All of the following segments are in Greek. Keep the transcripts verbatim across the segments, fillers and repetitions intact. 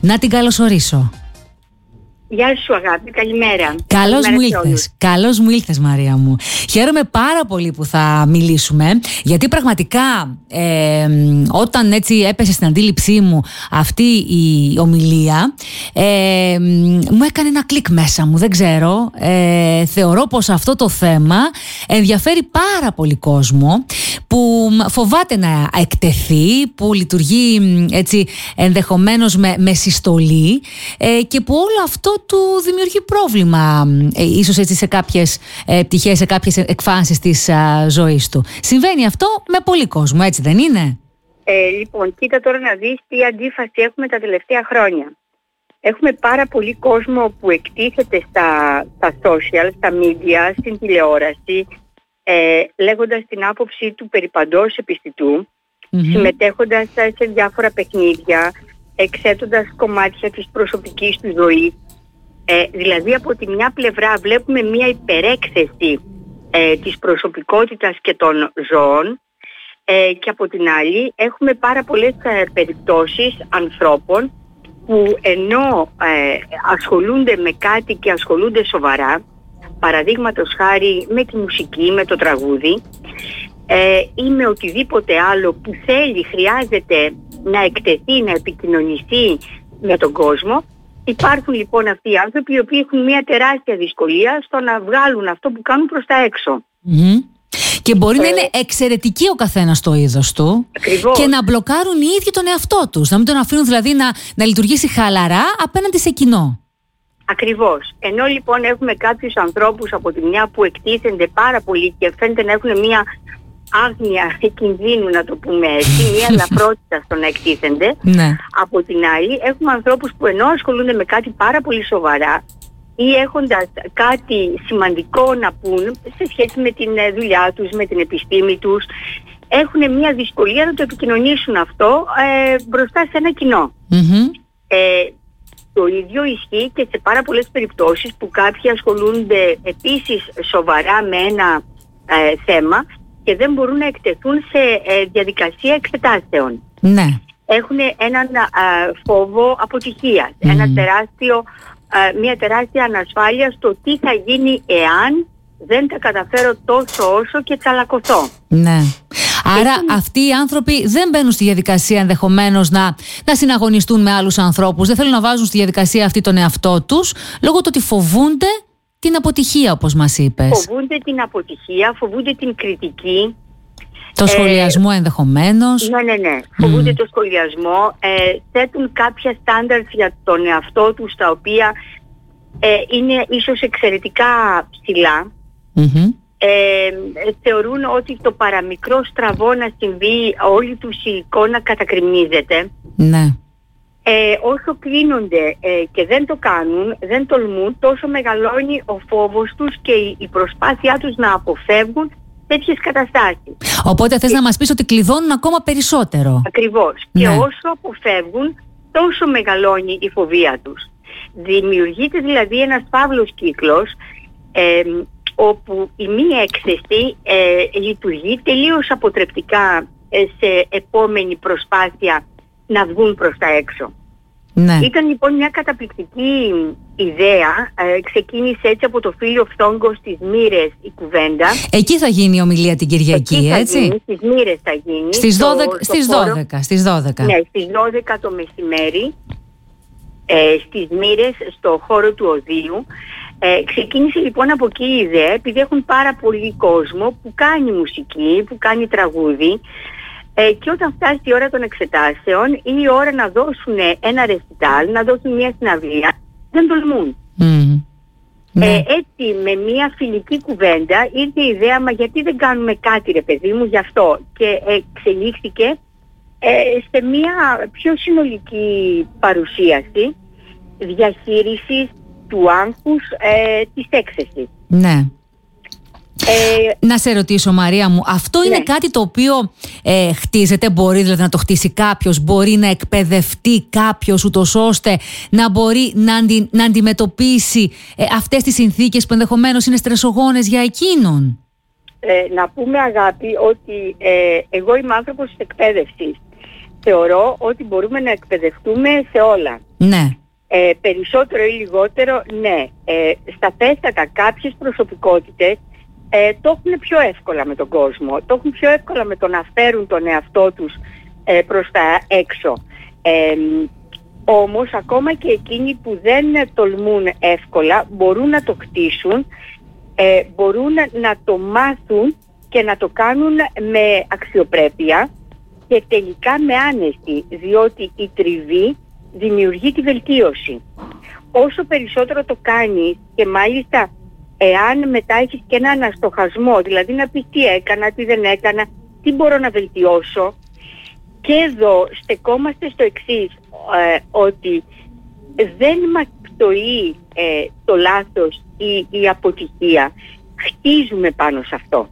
Να την καλωσορίσω. Γεια σου αγάπη, καλημέρα. Καλώς μου ήλθες, καλώς μου ήλθες Μαρία μου. Χαίρομαι πάρα πολύ που θα μιλήσουμε, γιατί πραγματικά ε, όταν έτσι έπεσε στην αντίληψή μου αυτή η ομιλία, ε, μου έκανε ένα κλικ μέσα μου, δεν ξέρω. Ε, θεωρώ πως αυτό το θέμα ενδιαφέρει πάρα πολύ κόσμο, που φοβάται να εκτεθεί, που λειτουργεί έτσι ενδεχομένως με, με συστολή ε, και που όλο αυτό του δημιουργεί πρόβλημα ε, ίσως έτσι σε κάποιες ε, πτυχές, σε κάποιες εκφάνσεις της α, ζωής του. Συμβαίνει αυτό με πολύ κόσμο, έτσι δεν είναι? Ε, λοιπόν, κοίτα τώρα να δεις τι αντίφαση έχουμε τα τελευταία χρόνια. Έχουμε πάρα πολύ κόσμο που εκτίθεται στα, στα social, στα media, στην τηλεόραση, ε, λέγοντας την άποψή του περί παντός επιστητού, mm-hmm. συμμετέχοντας σε διάφορα παιχνίδια, εξέτοντας κομμάτια της προσωπικής του ζωής. Ε, δηλαδή από τη μια πλευρά βλέπουμε μια υπερέκθεση ε, της προσωπικότητας και των ζώων ε, και από την άλλη έχουμε πάρα πολλές ε, περιπτώσεις ανθρώπων που ενώ ε, ασχολούνται με κάτι και ασχολούνται σοβαρά, παραδείγματος χάρη με τη μουσική, με το τραγούδι ε, ή με οτιδήποτε άλλο που θέλει, χρειάζεται να εκτεθεί, να επικοινωνηθεί με τον κόσμο. Υπάρχουν λοιπόν αυτοί οι άνθρωποι οι οποίοι έχουν μια τεράστια δυσκολία στο να βγάλουν αυτό που κάνουν προς τα έξω. Mm-hmm. Και μπορεί ε... να είναι εξαιρετικοί ο καθένας στο είδος του. Ακριβώς. Και να μπλοκάρουν οι ίδιοι τον εαυτό τους. Να μην τον αφήνουν δηλαδή να, να λειτουργήσει χαλαρά απέναντι σε κοινό. Ακριβώς. Ενώ λοιπόν έχουμε κάποιους ανθρώπους από τη μια που εκτίθενται πάρα πολύ και φαίνεται να έχουν μια άγνοια κινδύνου, να το πούμε έτσι, μια ελαφρότητα στο να εκτίθενται. Ναι. Από την άλλη έχουμε ανθρώπους που ενώ ασχολούνται με κάτι πάρα πολύ σοβαρά ή έχοντας κάτι σημαντικό να πούν σε σχέση με την δουλειά τους, με την επιστήμη τους, έχουν μια δυσκολία να το επικοινωνήσουν αυτό ε, μπροστά σε ένα κοινό. Mm-hmm. Ε, το ίδιο ισχύει και σε πάρα πολλές περιπτώσεις που κάποιοι ασχολούνται επίσης σοβαρά με ένα ε, θέμα και δεν μπορούν να εκτεθούν σε ε, διαδικασία εξετάσεων. Ναι. Έχουν έναν ε, φόβο αποτυχίας, mm. ένα τεράστιο, ε, μια τεράστια ανασφάλεια στο τι θα γίνει εάν δεν τα καταφέρω τόσο όσο και τσαλακωθώ. Ναι. Άρα Έχουν... αυτοί οι άνθρωποι δεν μπαίνουν στη διαδικασία ενδεχομένως να, να συναγωνιστούν με άλλους ανθρώπους, δεν θέλουν να βάζουν στη διαδικασία αυτή τον εαυτό τους, λόγω του ότι φοβούνται την αποτυχία, όπως μας είπες. Φοβούνται την αποτυχία, φοβούνται την κριτική. Το σχολιασμό ε, ενδεχομένως. Ναι, ναι, ναι. Φοβούνται mm. το σχολιασμό. Ε, θέτουν κάποια στάνταρτς για τον εαυτό τους, τα οποία ε, είναι ίσως εξαιρετικά ψηλά. Mm-hmm. Ε, θεωρούν ότι το παραμικρό στραβό να συμβεί, όλη τους η εικόνα κατακριμνίζεται. Ναι. Ε, όσο κλείνονται ε, και δεν το κάνουν, δεν τολμούν, τόσο μεγαλώνει ο φόβος τους και η, η προσπάθειά τους να αποφεύγουν τέτοιες καταστάσεις. Οπότε θες και... να μας πεις ότι κλειδώνουν ακόμα περισσότερο. Ακριβώς. Ναι. Και όσο αποφεύγουν, τόσο μεγαλώνει η φοβία τους. Δημιουργείται δηλαδή ένας φαύλος κύκλος ε, όπου η μη έκθεση ε, λειτουργεί τελείως αποτρεπτικά ε, σε επόμενη προσπάθεια να βγουν προς τα έξω. Ναι. Ήταν λοιπόν μια καταπληκτική ιδέα, ε, ξεκίνησε έτσι από το φίλιο Φθόγκο στις Μοίρες η κουβέντα. Εκεί θα γίνει η ομιλία την Κυριακή, Εκεί θα έτσι. Γίνει, στις Μοίρες θα γίνει. Στις στο, δώδεκα, στο στις δώδεκα, στις δώδεκα. Ναι, στις δώδεκα το μεσημέρι, ε, στις Μοίρες, στο χώρο του Οδείου. Ε, ξεκίνησε λοιπόν από εκεί η ιδέα, επειδή έχουν πάρα πολύ κόσμο που κάνει μουσική, που κάνει τραγούδι. Ε, και όταν φτάσει η ώρα των εξετάσεων ή η ώρα να δώσουν ένα ρεσιτάλ, να δώσουν μια συναυλία, δεν τολμούν. Mm. Ε, έτσι με μια φιλική κουβέντα ήρθε η ιδέα, μα γιατί δεν κάνουμε κάτι ρε παιδί μου γι' αυτό, και εξελίχθηκε ε, σε μια πιο συνολική παρουσίαση διαχείρισης του άγχους ε, της έκθεσης. Ναι. Ε, να σε ρωτήσω Μαρία μου, αυτό ναι. είναι κάτι το οποίο ε, χτίζεται, μπορεί δηλαδή να το χτίσει κάποιος, μπορεί να εκπαιδευτεί κάποιος ούτως ώστε να μπορεί να, αντι, να αντιμετωπίσει ε, αυτές τις συνθήκες που ενδεχομένως είναι στρεσογόνες για εκείνον? Ε, να πούμε αγάπη ότι ε, εγώ είμαι άνθρωπος της εκπαίδευσης. θεωρώ ότι μπορούμε να εκπαιδευτούμε σε όλα. Ναι. Ε, περισσότερο ή λιγότερο, ναι. Ε, σταθέστατα κάποιες προσωπικότητες ε, το έχουν πιο εύκολα με τον κόσμο. Το έχουν πιο εύκολα με το να φέρουν τον εαυτό τους ε, προς τα έξω. Ε, όμως ακόμα και εκείνοι που δεν τολμούν εύκολα μπορούν να το κτίσουν, ε, μπορούν να το μάθουν και να το κάνουν με αξιοπρέπεια και τελικά με άνεση, διότι η τριβή δημιουργεί τη βελτίωση. Όσο περισσότερο το κάνεις και μάλιστα εάν μετά έχεις και ένα αναστοχασμό, δηλαδή να πεις τι έκανα, τι δεν έκανα, τι μπορώ να βελτιώσω, και εδώ στεκόμαστε στο εξής, ε, ότι δεν μας πτωεί ε, το λάθος ή η αποτυχία. Χτίζουμε πάνω σε αυτό.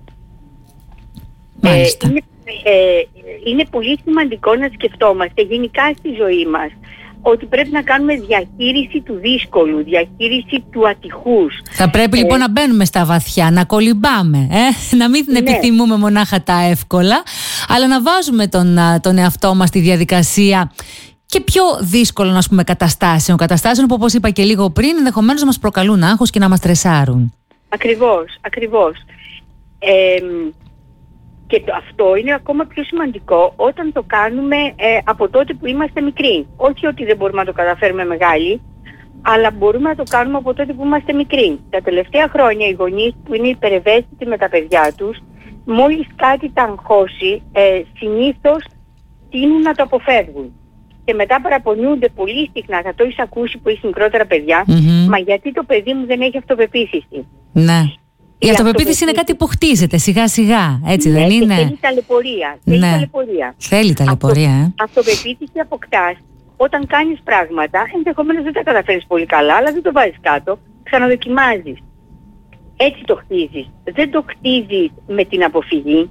Ε, είναι, ε, είναι πολύ σημαντικό να σκεφτόμαστε γενικά στη ζωή μας ότι πρέπει να κάνουμε διαχείριση του δύσκολου, διαχείριση του ατυχούς. Θα πρέπει ε, λοιπόν να μπαίνουμε στα βαθιά, να κολυμπάμε, ε? να μην ναι. επιθυμούμε μονάχα τα εύκολα, αλλά να βάζουμε τον, τον εαυτό μας στη διαδικασία και πιο δύσκολων, ας πούμε, καταστάσεων. Καταστάσεων που, όπως είπα και λίγο πριν, ενδεχομένως να μας προκαλούν άγχος και να μας στρεσάρουν. Ακριβώς, ακριβώς. Ε, Και το, αυτό είναι ακόμα πιο σημαντικό όταν το κάνουμε ε, από τότε που είμαστε μικροί. Όχι ότι δεν μπορούμε να το καταφέρουμε μεγάλοι, αλλά μπορούμε να το κάνουμε από τότε που είμαστε μικροί. Τα τελευταία χρόνια οι γονείς που είναι υπερευαίσθητοι με τα παιδιά τους, μόλις κάτι τα αγχώσει, ε, συνήθως τείνουν να το αποφεύγουν. Και μετά παραπονιούνται πολύ συχνά, θα το έχεις ακούσει που έχει μικρότερα παιδιά, mm-hmm. μα γιατί το παιδί μου δεν έχει αυτοπεποίθηση. Ναι. Η αυτοπεποίθηση είναι κάτι που χτίζεται σιγά σιγά, έτσι ναι, δεν είναι? Θέλει ταλαιπωρία. Θέλει ναι. ταλαιπωρία. Θέλει ταλαιπωρία. Αυτο, ε. Αυτοπεποίθηση αποκτάς όταν κάνεις πράγματα, ενδεχομένως δεν τα καταφέρεις πολύ καλά, αλλά δεν το βάζεις κάτω, ξαναδοκιμάζεις. Έτσι το χτίζεις. Δεν το χτίζεις με την αποφυγή.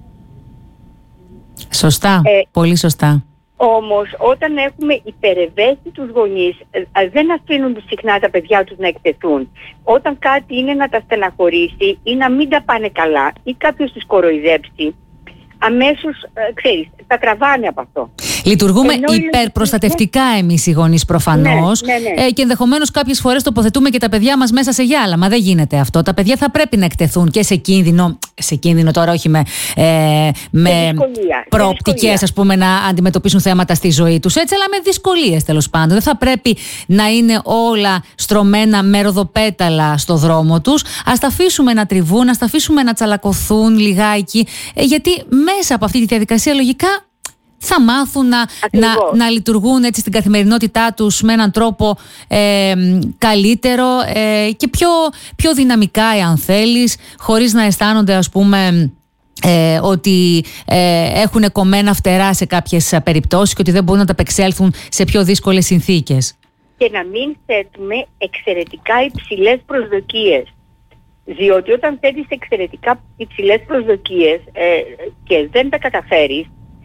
Σωστά, ε, πολύ σωστά. Όμως όταν έχουμε υπερευαίσθητους γονείς, δεν αφήνουν συχνά τα παιδιά τους να εκτεθούν. Όταν κάτι είναι να τα στεναχωρήσει ή να μην τα πάνε καλά ή κάποιος τους κοροϊδέψει, αμέσως, ξέρεις, τα τραβάνε από αυτό. Λειτουργούμε Ενώ υπερπροστατευτικά ναι. εμείς οι γονείς προφανώς ναι, ναι, ναι. Ε, και ενδεχομένως κάποιες φορές τοποθετούμε και τα παιδιά μας μέσα σε γυάλα. Μα δεν γίνεται αυτό. Τα παιδιά θα πρέπει να εκτεθούν και σε κίνδυνο, σε κίνδυνο τώρα όχι με, ε, με προοπτικές, ας πούμε, να αντιμετωπίσουν θέματα στη ζωή τους, έτσι, αλλά με δυσκολίες τέλος πάντων. Δεν θα πρέπει να είναι όλα στρωμένα με ροδοπέταλα στο δρόμο τους. Ας τα αφήσουμε να τριβούν, ας τα αφήσουμε να τσαλακωθούν λιγάκι, ε, γιατί μέσα από αυτή τη διαδικασία λογικά θα μάθουν να, να, να λειτουργούν έτσι στην καθημερινότητά τους με έναν τρόπο ε, καλύτερο ε, και πιο, πιο δυναμικά, εάν θέλεις, χωρίς να αισθάνονται, ας πούμε, ε, ότι ε, έχουν κομμένα φτερά σε κάποιες περιπτώσεις και ότι δεν μπορούν να τα απεξέλθουν σε πιο δύσκολες συνθήκες. Και να μην θέτουμε εξαιρετικά υψηλές προσδοκίες. Διότι όταν θέτεις εξαιρετικά υψηλές προσδοκίες ε, και δεν τα καταφέρεις,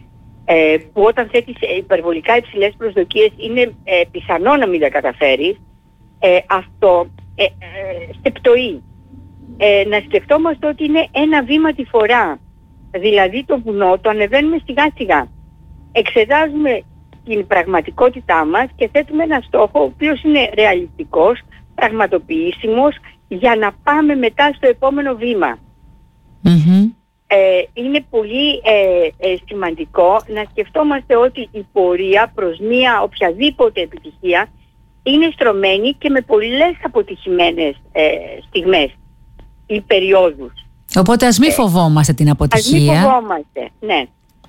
ε, που όταν θέτεις υπερβολικά υψηλές προσδοκίες είναι ε, πιθανό να μην τα καταφέρεις, ε, αυτό ε, ε, σε πτωεί. Ε, να σκεφτόμαστε ότι είναι ένα βήμα τη φορά. Δηλαδή το βουνό το ανεβαίνουμε σιγά σιγά. Εξετάζουμε την πραγματικότητά μας και θέτουμε ένα στόχο ο οποίος είναι ρεαλιστικός, πραγματοποιήσιμος, για να πάμε μετά στο επόμενο βήμα. Mm-hmm. Ε, είναι πολύ ε, ε, σημαντικό να σκεφτόμαστε ότι η πορεία προς μία οποιαδήποτε επιτυχία είναι στρωμένη και με πολλές αποτυχημένες ε, στιγμές ή περιόδους. Οπότε ας μην φοβόμαστε την αποτυχία. Ας μην φοβόμαστε, ναι.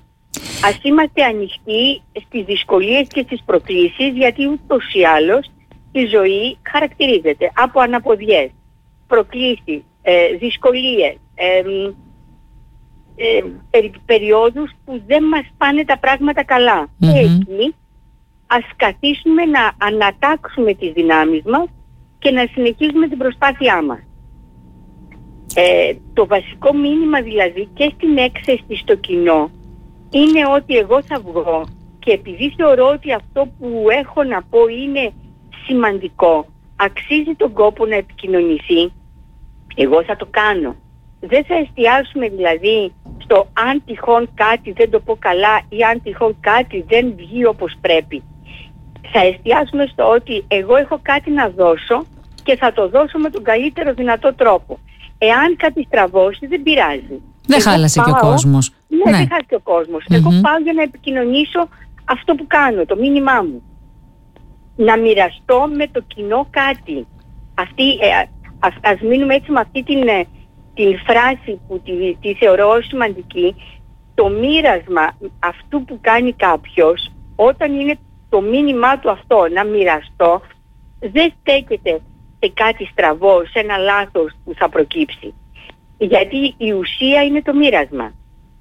Ας είμαστε ανοιχτοί στις δυσκολίες και στις προκλήσεις, γιατί ούτως ή άλλως η ζωή χαρακτηρίζεται από αναποδιές, προκλήσεις, ε, δυσκολίες, ε, ε, περι, περιόδους που δεν μας πάνε τα πράγματα καλά. Mm-hmm. Και εκεί ας καθίσουμε να ανατάξουμε τις δυνάμεις μας και να συνεχίσουμε την προσπάθειά μας. Ε, το βασικό μήνυμα δηλαδή και στην έκθεση στο κοινό είναι ότι εγώ θα βγω και επειδή θεωρώ ότι αυτό που έχω να πω είναι σημαντικό, αξίζει τον κόπο να επικοινωνηθεί, εγώ θα το κάνω. Δεν θα εστιάσουμε δηλαδή στο αν τυχόν κάτι δεν το πω καλά ή αν τυχόν κάτι δεν βγει όπως πρέπει. Θα εστιάσουμε στο ότι εγώ έχω κάτι να δώσω και θα το δώσω με τον καλύτερο δυνατό τρόπο. Εάν κάτι στραβώσει δεν πειράζει. Δεν εγώ χάλασε πάω, και ο κόσμος. Ναι, ναι, δεν χάλασε ο κόσμος. Mm-hmm. Εγώ πάω για να επικοινωνήσω αυτό που κάνω, το μήνυμά μου. Να μοιραστώ με το κοινό κάτι. Αυτή, ε, ας, ας μείνουμε έτσι με αυτή την, την φράση που τη, τη θεωρώ σημαντική. Το μοίρασμα αυτού που κάνει κάποιος, όταν είναι το μήνυμά του αυτό, να μοιραστώ, δεν στέκεται σε κάτι στραβό, σε ένα λάθος που θα προκύψει. Γιατί η ουσία είναι το μοίρασμα.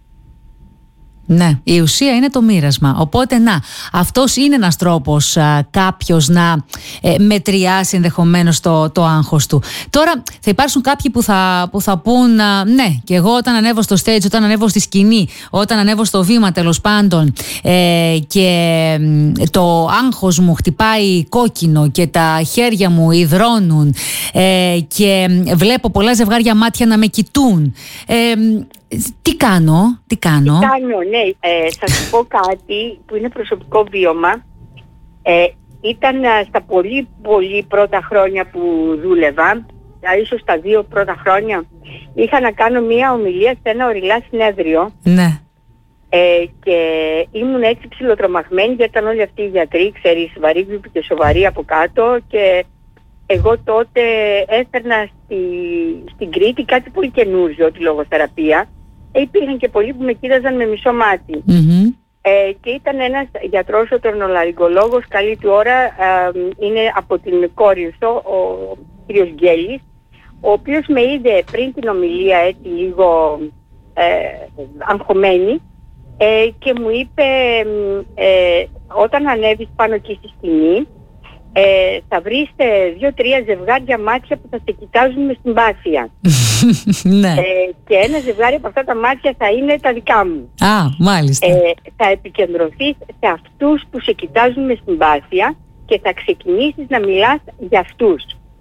Ναι, η ουσία είναι το μοίρασμα. Οπότε να, αυτός είναι ένας τρόπος α, κάποιος να ε, μετριάσει ενδεχομένως το, το άγχος του. Τώρα θα υπάρξουν κάποιοι που θα, που θα πούν α, ναι, και εγώ όταν ανέβω στο stage, όταν ανέβω στη σκηνή, όταν ανέβω στο βήμα τέλος πάντων ε, και ε, το άγχος μου χτυπάει κόκκινο και τα χέρια μου υδρώνουν ε, και βλέπω πολλά ζευγάρια μάτια να με κοιτούν. Ε, Τι κάνω, τι κάνω. Τι κάνω, ναι. Ε, θα σου πω κάτι που είναι προσωπικό βίωμα. Ε, ήταν στα πολύ πολύ πρώτα χρόνια που δούλευα, ίσως τα δύο πρώτα χρόνια, είχα να κάνω μία ομιλία σε ένα ορειλά συνέδριο. Ναι. Ε, και ήμουν έτσι ψιλοτρομαγμένη γιατί ήταν όλοι αυτοί οι γιατροί, ξέρεις, βαρύγλουποι και σοβαροί από κάτω, και εγώ τότε έφερνα στη, στην Κρήτη κάτι πολύ καινούργιο, τη λογοθεραπεία. Ε, υπήρχαν και πολλοί που με κοίταζαν με μισό μάτι. Mm-hmm. Ε, και ήταν ένας γιατρός, ο τερνολαριγκολόγος, καλή του ώρα, ε, είναι από την Κόρινθο, ο κ. Γκέλης, ο οποίος με είδε πριν την ομιλία έτσι λίγο ε, αγχωμένη ε, και μου είπε ε, όταν ανέβεις πάνω εκεί στη σκηνή, Ε, θα βρεις δύο-τρία ζευγάρια μάτια που θα σε κοιτάζουν με συμπάθεια. Ναι. ε, και ένα ζευγάρι από αυτά τα μάτια θα είναι τα δικά μου. Α, μάλιστα. Ε, θα επικεντρωθείς σε αυτούς που σε κοιτάζουν με συμπάθεια και θα ξεκινήσεις να μιλάς για αυτούς.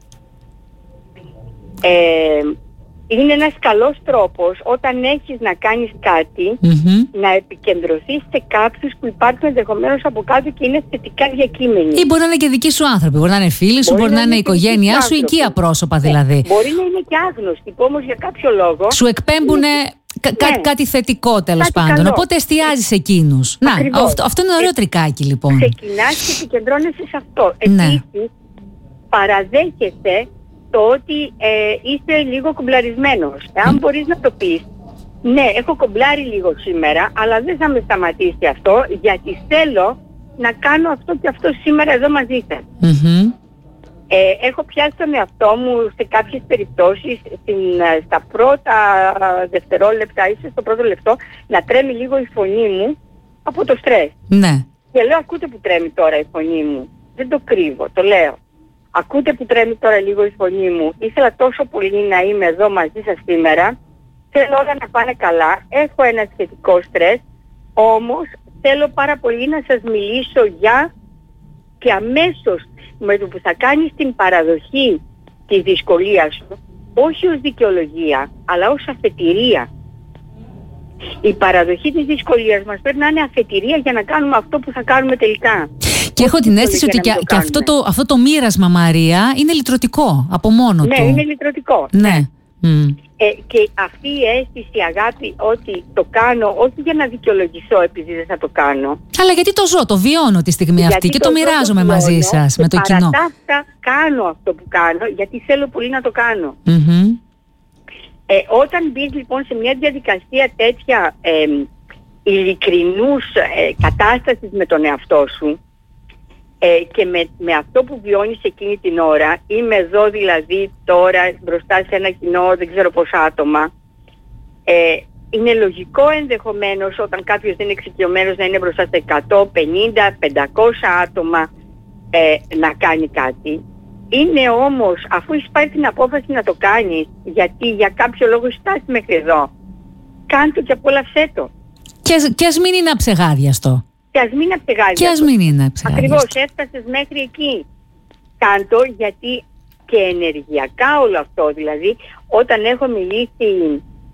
Ε, είναι ένας καλός τρόπος όταν έχεις να κάνεις κάτι, mm-hmm. να επικεντρωθείς σε κάποιους που υπάρχουν ενδεχομένως από κάτω και είναι θετικά διακείμενοι. Ή μπορεί να είναι και δικοί σου άνθρωποι, μπορεί να είναι φίλοι σου, μπορεί, μπορεί να, να είναι η οικογένειά σου, οικία πρόσωπα δηλαδή. Ναι. Μπορεί να είναι και άγνωστοι που όμως για κάποιο λόγο σου εκπέμπουν είναι... Κα, ναι. κάτι θετικό τέλος πάντων. Καλό. Οπότε εστιάζεις εκείνους. Να, αυτό, αυτό είναι ωραίο ε, τρικάκι λοιπόν. Ξεκινάς και επικεντρώνεσαι σε αυτό. Ναι. Επίσης, παραδέχεσαι το ότι ε, είσαι λίγο κομπλαρισμένος. Εάν mm. μπορείς να το πεις, ναι, έχω κομπλάρει λίγο σήμερα, αλλά δεν θα με σταματήσει αυτό, γιατί θέλω να κάνω αυτό και αυτό σήμερα εδώ μαζί σας. Mm-hmm. Ε, έχω πιάσει τον εαυτό μου σε κάποιες περιπτώσεις στην, στα πρώτα δευτερόλεπτα, ίσως στο πρώτο λεπτό, να τρέμει λίγο η φωνή μου από το στρες. Ναι. Και λέω, ακούτε που τρέμει τώρα η φωνή μου. Δεν το κρύβω, το λέω. Ακούτε που τρέμει τώρα λίγο η φωνή μου. Ήθελα τόσο πολύ να είμαι εδώ μαζί σας σήμερα. Θέλω όλα να πάνε καλά. Έχω ένα σχετικό στρες. Όμως θέλω πάρα πολύ να σας μιλήσω για, και αμέσως με το που θα κάνεις την παραδοχή της δυσκολίας σου, όχι ως δικαιολογία, αλλά ως αφετηρία. Η παραδοχή της δυσκολίας μας πρέπει να είναι αφετηρία για να κάνουμε αυτό που θα κάνουμε τελικά. Και έχω την αίσθηση ότι και, και αυτό, το, αυτό το μοίρασμα, Μαρία, είναι λυτρωτικό από μόνο ναι, του. Ναι, είναι λυτρωτικό. Ναι. Mm. Ε, και αυτή η αίσθηση, αγάπη, ότι το κάνω όχι για να δικαιολογηθώ επειδή δεν θα το κάνω. Αλλά γιατί το ζω, το βιώνω τη στιγμή γιατί αυτή και το, το μοιράζομαι το μαζί σας, με το κοινό. Παρά τα αυτά κάνω αυτό που κάνω γιατί θέλω πολύ να το κάνω. Mm-hmm. Ε, όταν μπεις λοιπόν σε μια διαδικασία τέτοια ε, ειλικρινούς ε, κατάστασης με τον εαυτό σου, Ε, και με, με αυτό που βιώνεις εκείνη την ώρα, είμαι εδώ δηλαδή τώρα μπροστά σε ένα κοινό δεν ξέρω πόσα άτομα, ε, είναι λογικό ενδεχομένως όταν κάποιος δεν είναι εξοικειωμένος να είναι μπροστά σε εκατό πενήντα πεντακόσια άτομα ε, να κάνει κάτι. Είναι όμως, αφού έχεις πάρει την απόφαση να το κάνεις, γιατί για κάποιο λόγο φτάσεις μέχρι εδώ, κάντο και απόλαυσέ το. Και, και ας μην είναι αψεγάδιαστο. Και ας μην είναι αψεγάδιαστο. Και ας μην είναι αψεγάδιαστο. Ακριβώς, έφτασες μέχρι εκεί. Κάντο, γιατί και ενεργειακά όλο αυτό, δηλαδή, όταν έχω μιλήσει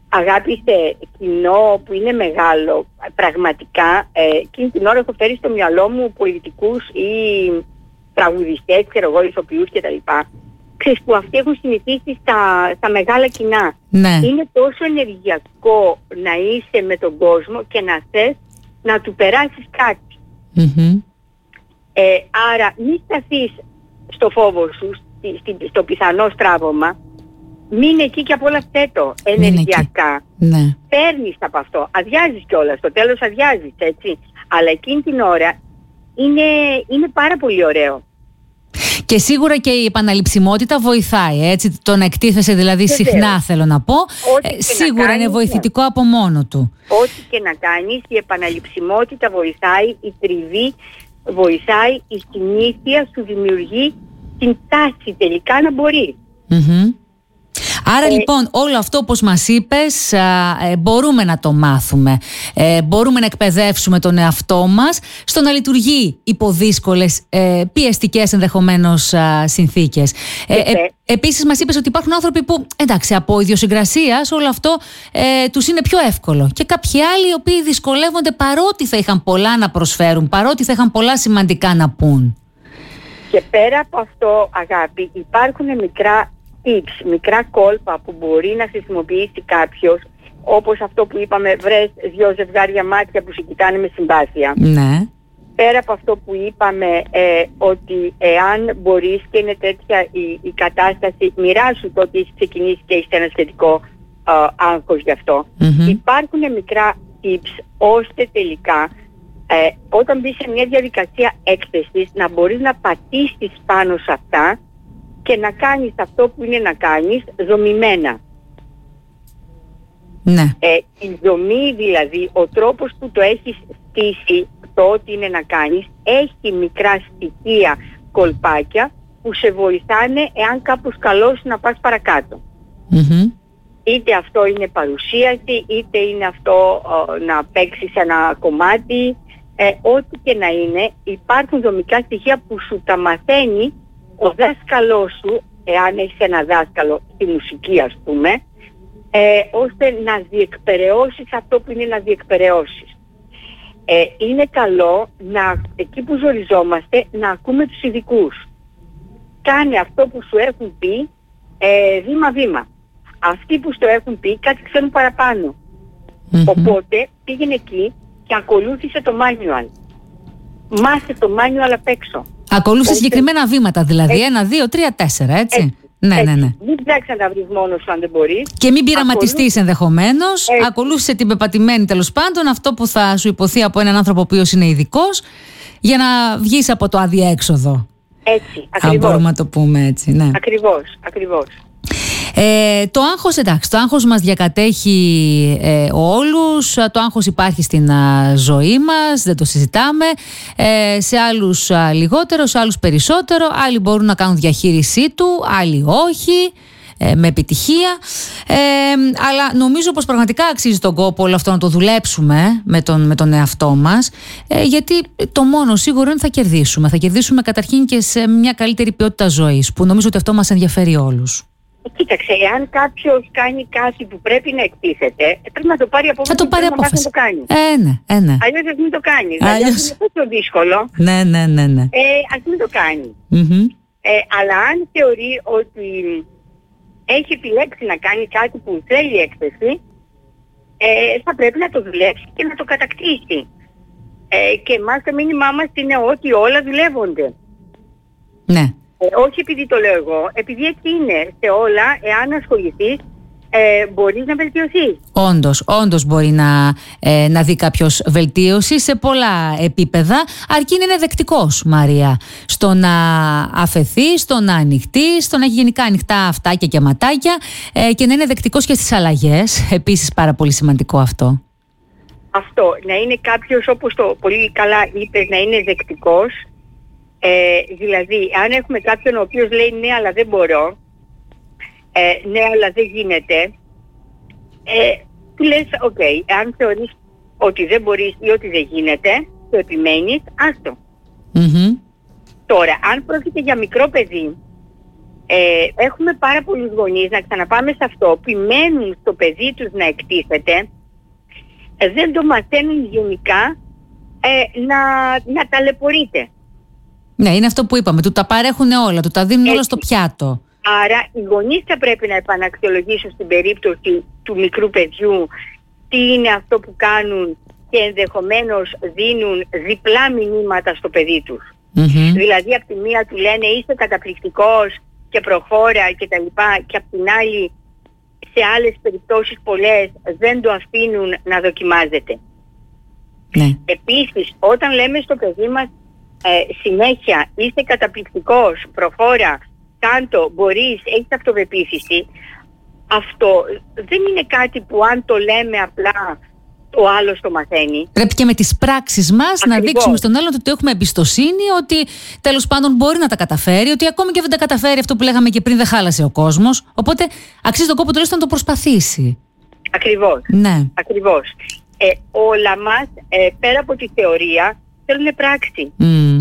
αγάπη σε κοινό που είναι μεγάλο, πραγματικά, ε, εκείνη την ώρα έχω φέρει στο μυαλό μου πολιτικούς ή τραγουδιστές, ξέρω εγώ, ηθοποιούς κτλ. Ξέρεις, που αυτοί έχουν συνηθίσει στα, στα μεγάλα κοινά. Ναι. Είναι τόσο ενεργειακό να είσαι με τον κόσμο και να θες να του περάσεις κάτι. Mm-hmm. Ε, άρα μην σταθείς στο φόβο σου, στη, στο πιθανό στράβωμα. Μείνε εκεί και απόλαυσέ το ενεργειακά. Ναι. Παίρνεις από αυτό. Αδειάζεις κιόλας. Στο τέλος αδειάζεις, έτσι. Αλλά εκείνη την ώρα είναι, είναι πάρα πολύ ωραίο. Και σίγουρα και η επαναληψιμότητα βοηθάει, έτσι. Το να εκτίθεσαι δηλαδή Βεβαίως. συχνά, θέλω να πω, ε, σίγουρα κάνεις, είναι βοηθητικό, ναι, από μόνο του. Ό,τι και να κάνεις, η επαναληψιμότητα βοηθάει, η τριβή βοηθάει, η συνήθεια σου δημιουργεί την τάση τελικά να μπορεί. Mm-hmm. Άρα Ε, λοιπόν όλο αυτό, όπως μας είπες, α, ε, μπορούμε να το μάθουμε. Ε, μπορούμε να εκπαιδεύσουμε τον εαυτό μας στο να λειτουργεί υπό δύσκολες, ε, πιεστικές ενδεχομένως α, συνθήκες. Ε, ε, ε, επίσης μας είπες ότι υπάρχουν άνθρωποι που, εντάξει, από ιδιοσυγκρασίας όλο αυτό ε, τους είναι πιο εύκολο. Και κάποιοι άλλοι οι οποίοι δυσκολεύονται παρότι θα είχαν πολλά να προσφέρουν, παρότι θα είχαν πολλά σημαντικά να πούν. Και πέρα από αυτό, αγάπη, υπάρχουν μικρά tips, μικρά κόλπα που μπορεί να χρησιμοποιήσει κάποιος, όπως αυτό που είπαμε, βρες δύο ζευγάρια μάτια που σε κοιτάνε με συμπάθεια. Ναι. Πέρα από αυτό που είπαμε, ε, ότι εάν μπορείς και είναι τέτοια η, η κατάσταση, μοιράσου το ότι έχεις ξεκινήσει και έχεις ένα σχετικό ε, άγχος γι' αυτό. Mm-hmm. Υπάρχουν μικρά tips ώστε τελικά ε, όταν μπεις σε μια διαδικασία έκθεσης να μπορείς να πατήσεις πάνω σε αυτά και να κάνεις αυτό που είναι να κάνεις δομημένα. Ναι. Ε, η δομή δηλαδή, ο τρόπος που το έχεις στήσει, το ότι είναι να κάνεις, έχει μικρά στοιχεία, κολπάκια που σε βοηθάνε εάν κάπου σκαλώσει να πας παρακάτω. Mm-hmm. Είτε αυτό είναι παρουσίαση, είτε είναι αυτό ε, να παίξεις ένα κομμάτι, ε, ό,τι και να είναι, υπάρχουν δομικά στοιχεία που σου τα μαθαίνει ο δάσκαλός σου, εάν έχεις ένα δάσκαλο στη μουσική ας πούμε, ε, ώστε να διεκπεραιώσεις αυτό που είναι να διεκπεραιώσεις. Ε, είναι καλό να, εκεί που ζοριζόμαστε, να ακούμε τους ειδικούς. Κάνε αυτό που σου έχουν πει ε, βήμα-βήμα. Αυτοί που στο έχουν πει κάτι ξέρουν παραπάνω. Mm-hmm. Οπότε πήγαινε εκεί και ακολούθησε το manual. Μάθε το manual απ' έξω. Ακολούθησε συγκεκριμένα βήματα, δηλαδή. Έτσι. Ένα, δύο, τρία, τέσσερα, έτσι. έτσι. Ναι, έτσι. ναι, ναι. Μην ψάξεις να τα βρεις μόνος σου αν δεν μπορείς. Και μην πειραματιστείς ενδεχομένως. Έτσι. Ακολούθησε την πεπατημένη, τέλος πάντων, αυτό που θα σου υποθεί από έναν άνθρωπο ο οποίος είναι ειδικός, για να βγεις από το αδιέξοδο. Έτσι, ακριβώς. Αν μπορούμε να το πούμε έτσι, ναι. Ακριβώς, ακριβώς. Ε, το άγχος, εντάξει, το άγχος μας διακατέχει ε, όλους, το άγχος υπάρχει στην α, ζωή μας, δεν το συζητάμε, ε, σε άλλους α, λιγότερο, σε άλλους περισσότερο, άλλοι μπορούν να κάνουν διαχείρισή του, άλλοι όχι, ε, με επιτυχία, ε, αλλά νομίζω πως πραγματικά αξίζει τον κόπο όλο αυτό να το δουλέψουμε με τον, με τον εαυτό μας, ε, γιατί το μόνο σίγουρο είναι ότι θα κερδίσουμε, θα κερδίσουμε καταρχήν και σε μια καλύτερη ποιότητα ζωής, που νομίζω ότι αυτό μας ενδιαφέρει όλους. Κοίταξε, εάν κάποιος κάνει κάτι που πρέπει να εκτίθεται, πρέπει να το πάρει απόφαση. Θα το πάρει απόφαση. Να το κάνει. Ε, ναι, ε, ναι. Αλλιώς ας μην το κάνει. Αλλιώς... Αλλιώς είναι τόσο δύσκολο. Ναι, ναι, ναι, ναι. Ε, ας μην το κάνει. Mm-hmm. Ε, αλλά αν θεωρεί ότι έχει επιλέξει να κάνει κάτι που θέλει έκθεση, ε, θα πρέπει να το δουλέψει και να το κατακτήσει. Ε, και εμάς το μήνυμά μας είναι ότι όλα δουλεύονται. Ναι. Ε, όχι επειδή το λέω εγώ, επειδή έτσι είναι σε όλα, εάν ασχοληθείς, ε, μπορείς να βελτιωθείς. Όντως, όντως μπορεί να, ε, να δει κάποιος βελτίωση σε πολλά επίπεδα, αρκεί να είναι δεκτικός, Μαρία, στο να αφαιθεί, στο να ανοιχτεί, στο να έχει γενικά ανοιχτά αυτάκια και ματάκια ε, και να είναι δεκτικός και στις αλλαγές, επίσης πάρα πολύ σημαντικό αυτό. Αυτό, να είναι κάποιος, όπως το πολύ καλά είπες, να είναι δεκτικός. Ε, δηλαδή, αν έχουμε κάποιον ο οποίος λέει ναι αλλά δεν μπορώ, ε, ναι αλλά δεν γίνεται, ε, του λες οκ, okay, αν θεωρείς ότι δεν μπορείς ή ότι δεν γίνεται, το επιμένεις, άστο. Mm-hmm. Τώρα, αν πρόκειται για μικρό παιδί, Ε, έχουμε πάρα πολλούς γονείς, να ξαναπάμε σε αυτό, που μένουν στο παιδί τους να εκτίθεται, ε, δεν το μαθαίνουν γενικά ε, να, να ταλαιπωρείται. Ναι, είναι αυτό που είπαμε, του τα παρέχουν όλα, του τα δίνουν Έτσι. όλα στο πιάτο. Άρα οι γονείς θα πρέπει να επαναξιολογήσουν στην περίπτωση του μικρού παιδιού τι είναι αυτό που κάνουν και ενδεχομένως δίνουν διπλά μηνύματα στο παιδί τους. Mm-hmm. Δηλαδή από τη μία του λένε είσαι καταπληκτικός και προχώρα και τα λοιπά, και από την άλλη σε άλλες περιπτώσεις πολλές δεν το αφήνουν να δοκιμάζεται. Ναι. Επίσης, όταν λέμε στο παιδί μας ε, συνέχεια είσαι καταπληκτικός, προχώρα, κάντο, μπορείς, έχεις αυτοπεποίθηση, αυτό δεν είναι κάτι που αν το λέμε απλά ο άλλος το μαθαίνει. Πρέπει και με τις πράξεις μας Ακριβώς. να δείξουμε στον άλλον ότι έχουμε εμπιστοσύνη, ότι τέλος πάντων μπορεί να τα καταφέρει, ότι ακόμη και δεν τα καταφέρει, αυτό που λέγαμε και πριν, δεν χάλασε ο κόσμος. Οπότε αξίζει τον κόπο τουλάχιστον να το προσπαθήσει. Ακριβώς. Ναι. Ακριβώς. Ε, όλα μας, ε, πέρα από τη θεωρία, θέλουν πράξη. Mm.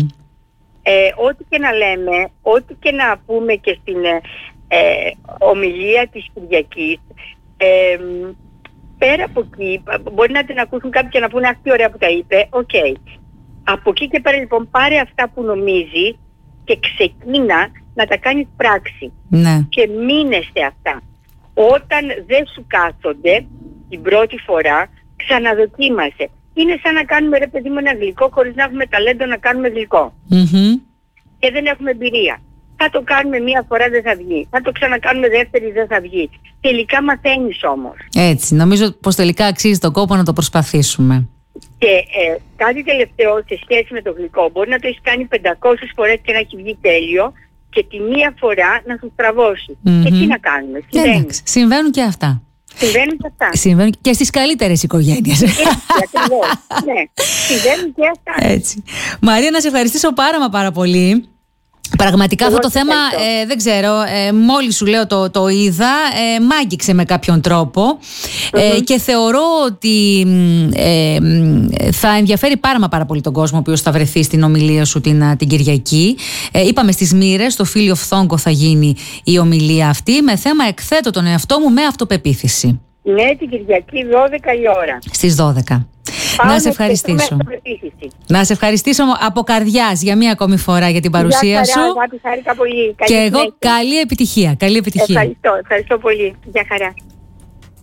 Ε, ό,τι και να λέμε, ό,τι και να πούμε και στην ε, ομιλία της Κυριακής, ε, πέρα από εκεί, μπορεί να την ακούσουν κάποιοι και να πούνε «Αχ, τι ωραία που τα είπε». Οκ. Okay. Από εκεί και πέρα λοιπόν πάρε αυτά που νομίζει και ξεκίνα να τα κάνεις πράξη. Ναι. Και μείνε σε αυτά. Όταν δεν σου κάθονται την πρώτη φορά, ξαναδοκίμασε. Είναι σαν να κάνουμε, ρε παιδί μου, ένα γλυκό χωρίς να έχουμε ταλέντο να κάνουμε γλυκό. Mm-hmm. Και δεν έχουμε εμπειρία. Θα το κάνουμε μία φορά, δεν θα βγει. Θα το ξανακάνουμε δεύτερη, δεν θα βγει. Τελικά μαθαίνεις όμως. Έτσι, νομίζω πως τελικά αξίζει τον κόπο να το προσπαθήσουμε. Και ε, κάτι τελευταίο σε σχέση με το γλυκό. Μπορεί να το έχεις κάνει πεντακόσιες φορές και να έχει βγει τέλειο, και τη μία φορά να σου στραβώσει. Mm-hmm. Και τι να κάνουμε, συμβαίνει. Εντάξει, συμβαίνουν και αυτά. Συμβαίνουν και αυτά. Συμβαίνουν και στις καλύτερες οικογένειες. Έτσι, ακριβώς. Ναι, συμβαίνουν και αυτά. Έτσι. Μαρία, να σε ευχαριστήσω πάρα μα πάρα πολύ. Πραγματικά Εγώ αυτό το θέμα, ε, δεν ξέρω, ε, μόλις σου λέω το, το είδα, ε, μάγειξε με κάποιον τρόπο. Mm-hmm. ε, και θεωρώ ότι ε, θα ενδιαφέρει πάρα μα πάρα πολύ τον κόσμο ο οποίος θα βρεθεί στην ομιλία σου την, την Κυριακή. Ε, είπαμε στις Μοίρες, στο Φίλιο Φθόγκο θα γίνει η ομιλία αυτή, με θέμα «Εκθέτω τον εαυτό μου με αυτοπεποίθηση». Ναι, την Κυριακή δώδεκα η ώρα. Στις δώδεκα. Πάμε να σε ευχαριστήσω. Να σε ευχαριστήσω από καρδιάς για μία ακόμη φορά για την παρουσία χαρά, σου. αγάπη, χάρηκα πολύ. Και εγώ καλή επιτυχία. Καλή επιτυχία. Ευχαριστώ, ευχαριστώ πολύ. Γεια χαρά.